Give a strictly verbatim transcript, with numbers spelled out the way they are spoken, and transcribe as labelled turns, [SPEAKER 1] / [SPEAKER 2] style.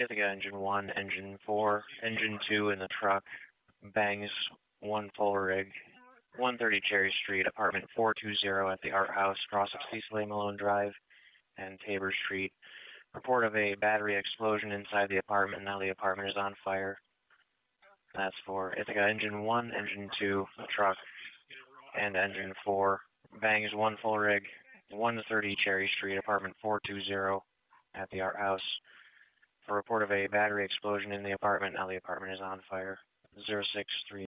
[SPEAKER 1] Ithaca engine one, engine four, engine two in the truck, bangs one full rig, one thirty Cherry Street, apartment four two zero at the Art House, cross of Cecil A. Malone Drive and Tabor Street. Report of a battery explosion inside the apartment. Now the apartment is on fire. That's for Ithaca engine one, engine two, truck, and engine four. Bangs one full rig, one thirty Cherry Street, apartment four two zero at the Art House. For report of a battery explosion in the apartment. Now the apartment is on fire. zero six three